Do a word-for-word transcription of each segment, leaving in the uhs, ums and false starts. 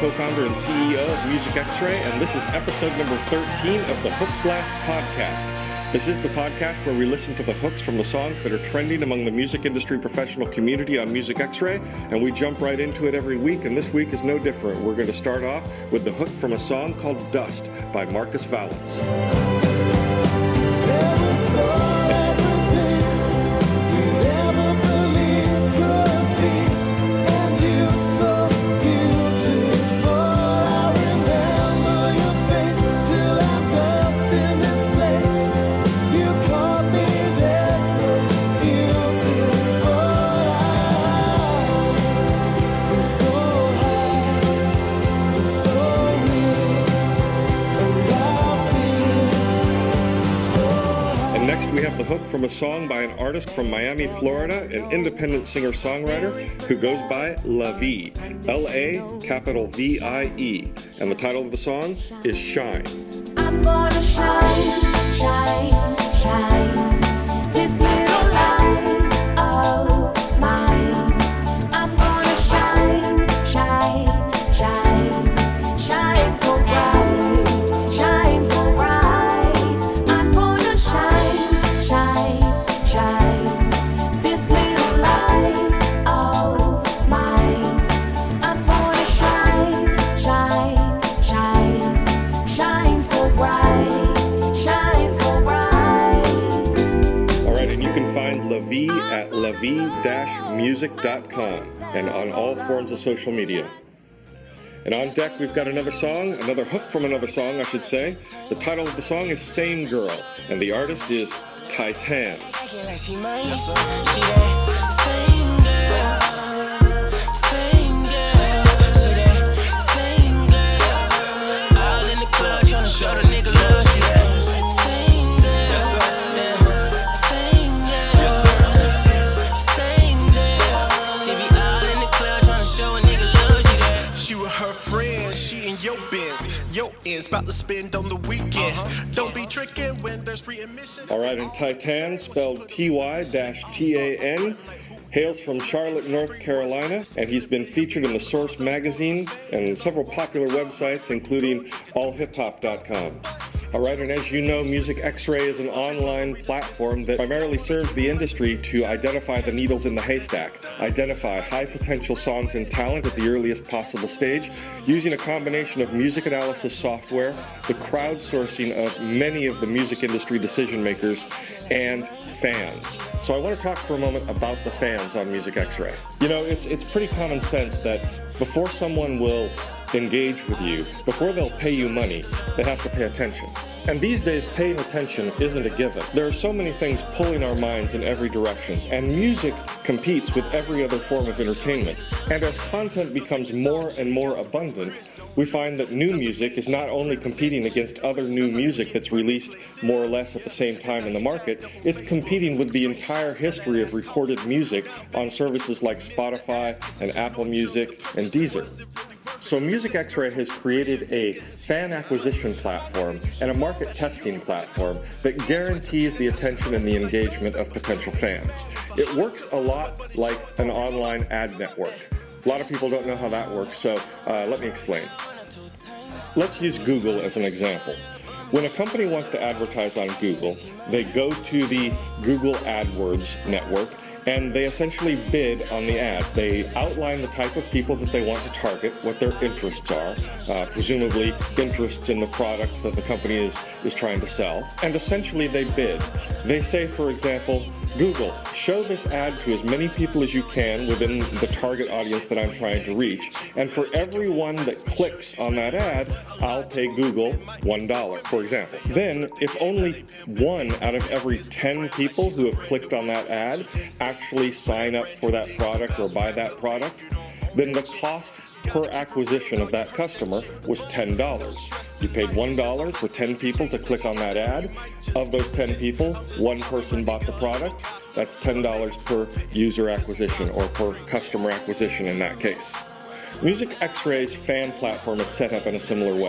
co-founder and C E O of Music X-Ray, and this is episode number thirteen of the Hook Blast podcast. This is the podcast where we listen to the hooks from the songs that are trending among the music industry professional community on Music X-Ray, and we jump right into it every week, and this week is no different. We're going to start off with the hook from a song called Dust by Marcus Valens. We have the hook from a song by an artist from Miami, Florida, an independent singer-songwriter who goes by La Vie, L A capital V I E, and the title of the song is Shine. I'm gonna shine, shine, shine, this little light of mine. I'm gonna shine, shine, shine, shine so bright, shine so bright. Shine, shine, this little light of mine. I'm gonna shine, shine, shine, shine so bright, shine so bright. All right, and you can find La Vie at la vie dash music dot com and on all forms of social media. And on deck, we've got another song, another hook from another song, I should say. The title of the song is Same Girl, and the artist is Titan. Like she mine. Yes, sir. She that same girl, same girl. She that same girl. All in the club tryna show the nigga love. She that same girl. Yes, sir. Same girl. Yes, sir. Same girl. She be all in the club tryna show a nigga love. She that. She with her friends, she in your Benz. Your ends about to spend on the weekend. Uh-huh. Don't be tricking when there's free admission. All right, and Titan, spelled T Y T A N, hails from Charlotte, North Carolina, and he's been featured in the Source magazine and several popular websites, including all hip hop dot com. All right, and as you know, Music X-Ray is an online platform that primarily serves the industry to identify the needles in the haystack, identify high-potential songs and talent at the earliest possible stage, using a combination of music analysis software, the crowdsourcing of many of the music industry decision-makers, and fans. So I want to talk for a moment about the fans on Music X-Ray. You know, it's it's pretty common sense that before someone will engage with you, before they'll pay you money, they have to pay attention. And these days, paying attention isn't a given. There are so many things pulling our minds in every direction, and music competes with every other form of entertainment. And as content becomes more and more abundant, we find that new music is not only competing against other new music that's released more or less at the same time in the market, it's competing with the entire history of recorded music on services like Spotify and Apple Music and Deezer. So Music X-Ray has created a fan acquisition platform and a market testing platform that guarantees the attention and the engagement of potential fans. It works a lot like an online ad network. A lot of people don't know how that works, so uh, let me explain. Let's use Google as an example. When a company wants to advertise on Google, they go to the Google AdWords network and they essentially bid on the ads. They outline the type of people that they want to target, what their interests are, uh, presumably interests in the product that the company is, is trying to sell, and essentially they bid. They say, for example, Google, show this ad to as many people as you can within the target audience that I'm trying to reach, and for every one that clicks on that ad, I'll pay Google one dollar, for example. Then, if only one out of every ten people who have clicked on that ad actually sign up for that product or buy that product, then the cost per acquisition of that customer was ten dollars. You paid one dollar for ten people to click on that ad. Of those ten people, one person bought the product. That's ten dollars per user acquisition or per customer acquisition in that case. Music X-Ray's fan platform is set up in a similar way.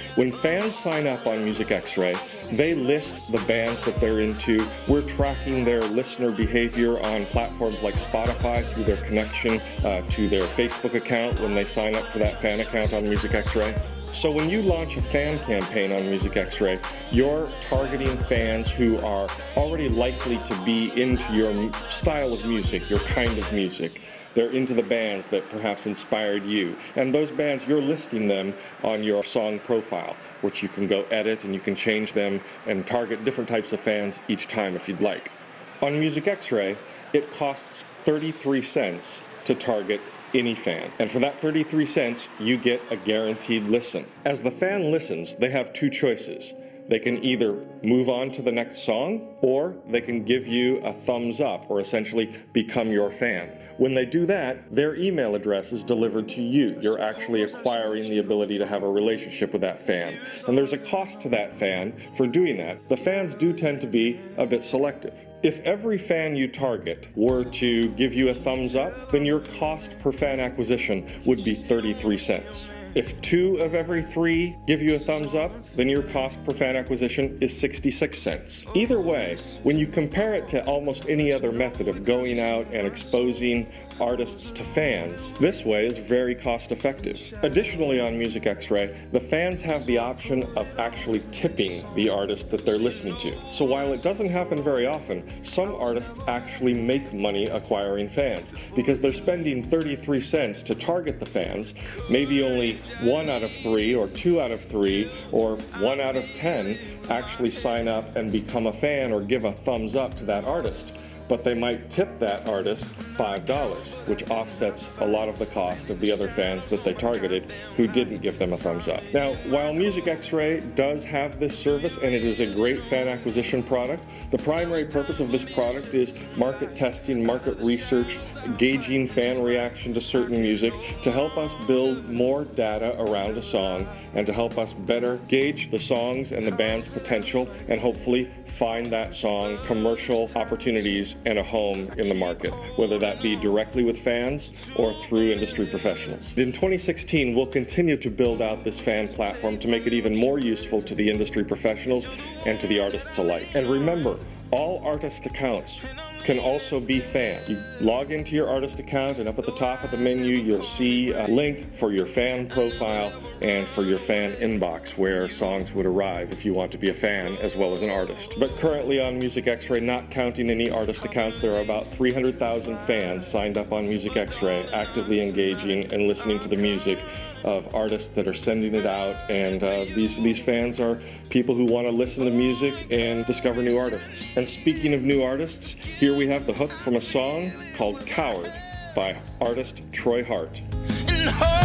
When fans sign up on Music X-Ray, they list the bands that they're into. We're tracking their listener behavior on platforms like Spotify through their connection uh, to their Facebook account when they sign up for that fan account on Music X-Ray. So when you launch a fan campaign on Music X-Ray, you're targeting fans who are already likely to be into your style of music, your kind of music. They're into the bands that perhaps inspired you. And those bands, you're listing them on your song profile, which you can go edit and you can change them and target different types of fans each time if you'd like. On Music X-Ray, it costs thirty-three cents to target any fan. And for that thirty-three cents, you get a guaranteed listen. As the fan listens, they have two choices. They can either move on to the next song, or they can give you a thumbs up, or essentially become your fan. When they do that, their email address is delivered to you. You're actually acquiring the ability to have a relationship with that fan. And there's a cost to that fan for doing that. The fans do tend to be a bit selective. If every fan you target were to give you a thumbs up, then your cost per fan acquisition would be thirty-three cents. If two of every three give you a thumbs up, then your cost per fan acquisition is sixty-six cents. Either way, when you compare it to almost any other method of going out and exposing artists to fans, this way is very cost effective. Additionally, on Music X-Ray, the fans have the option of actually tipping the artist that they're listening to. So while it doesn't happen very often, some artists actually make money acquiring fans because they're spending thirty-three cents to target the fans. Maybe only one out of three or two out of three or one out of ten actually sign up and become a fan or give a thumbs up to that artist. But they might tip that artist five dollars, which offsets a lot of the cost of the other fans that they targeted who didn't give them a thumbs up. Now, while Music X-Ray does have this service and it is a great fan acquisition product, the primary purpose of this product is market testing, market research, gauging fan reaction to certain music to help us build more data around a song and to help us better gauge the songs and the band's potential and hopefully find that song commercial opportunities and a home in the market, whether that be directly with fans or through industry professionals. In twenty sixteen, we'll continue to build out this fan platform to make it even more useful to the industry professionals and to the artists alike. And remember, all artist accounts can also be fan. You log into your artist account and up at the top of the menu you'll see a link for your fan profile and for your fan inbox where songs would arrive if you want to be a fan as well as an artist. But currently on Music X-Ray, not counting any artist accounts, there are about three hundred thousand fans signed up on Music X-Ray, actively engaging and listening to the music of artists that are sending it out, and uh, these these fans are people who want to listen to music and discover new artists. And speaking of new artists, here we have the hook from a song called Coward by artist Troy Hart. And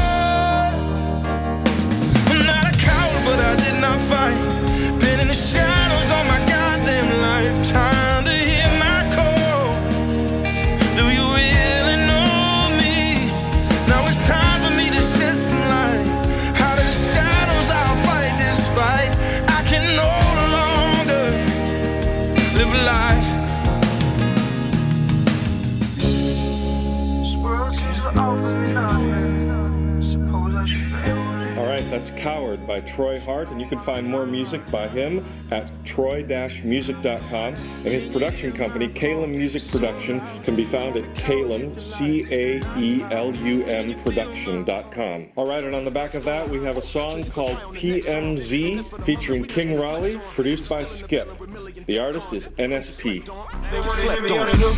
oh, I'm not a coward, but I did not fight. Been in the shadows all my goddamn lifetime to hear my call. Do you really know me? Now it's time for me to shed some light. Out of the shadows I'll fight this fight. I can no longer live a lie. Alright, that's Coward by Troy Hart, and you can find more music by him at troy dash music dot com, and his production company, Caelum Music Production, can be found at Caelum, C A E L U M production dot com. Alright, and on the back of that we have a song called P M Z featuring King Raleigh, produced by Skip. The artist is N S P. Riding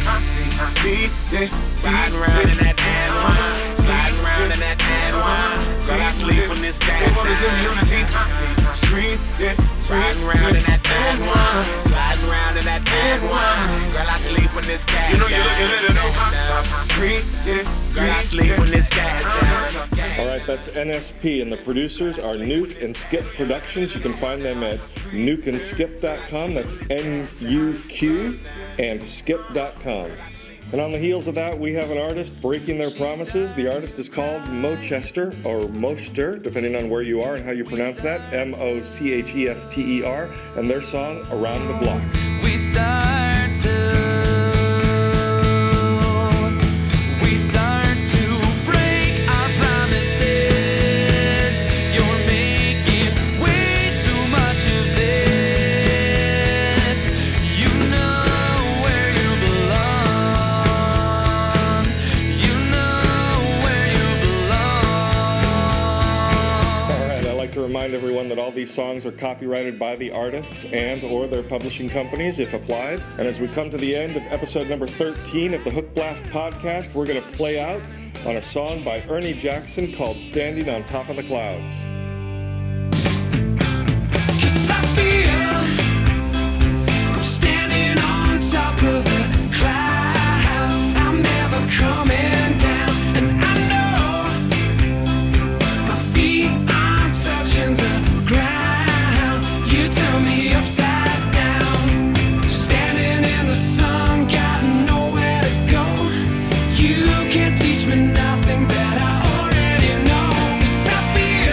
around in that tan wine, sliding around in that tan wine. Girl, I sleep on this cat. Riding around in that tan wine, sliding around in that tan wine. Girl, I sleep on this cat. You know you're looking at it all. Girl, I sleep on this cat. Alright, that's N S P, and the producers are Nuke and Skip Productions. You can find them at nuke and skip dot com. That's N U Q and skip dot com. And on the heels of that, we have an artist breaking their promises. The artist is called Mochester, or Moster, depending on where you are and how you pronounce that, M O C H E S T E R, and their song, Around the Block. We start to We start to break our promises. You're making waves. that all these songs are copyrighted by the artists and or their publishing companies if applied. And as we come to the end of episode number thirteen of the Hook Blast podcast, we're going to play out on a song by Ernie Jackson called Standing on Top of the Clouds. Cause I feel I'm standing on top of the cloud. I'm never coming down, and I know my feet aren't touching the ground. You turn me upside down, standing in the sun, got nowhere to go. You can't teach me nothing that I already know. 'Cause I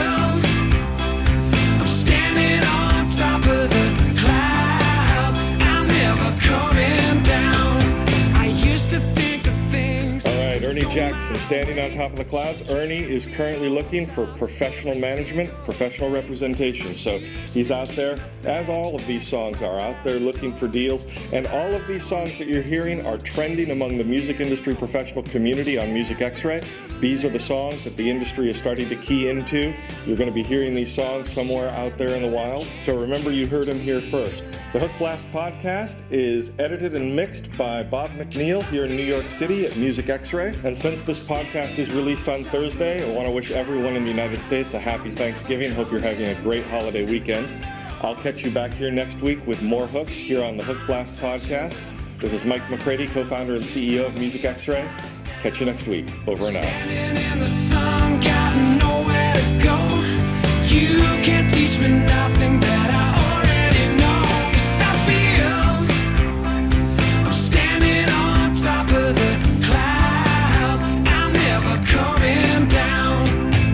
feel I'm standing on top of the clouds. I'm never coming down. I used to think of things. All right, Ernie Jackson, Standing on Top of the Clouds. Ernie is currently looking for professional management, professional representation. So he's out there, as all of these songs are, out there looking for deals. And all of these songs that you're hearing are trending among the music industry professional community on Music X-Ray. These are the songs that the industry is starting to key into. You're going to be hearing these songs somewhere out there in the wild. So remember, you heard them here first. The Hook Blast podcast is edited and mixed by Bob McNeil here in New York City at Music X-Ray. And since this podcast is released on Thursday, I want to wish everyone in the United States a happy Thanksgiving. Hope you're having a great holiday weekend. I'll catch you back here next week with more hooks here on the Hook Blast podcast. This is Mike McCready, co-founder and C E O of Music X-Ray. Catch you next week. Over and out. Standing in the sun, got nowhere to go. You can't teach me nothing that I already know. 'Cause I feel I'm standing on top of the clouds. I'm never coming down.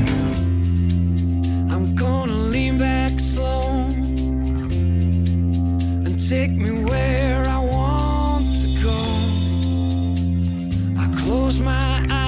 I'm gonna lean back slow and take me where I want to go. I close my eyes.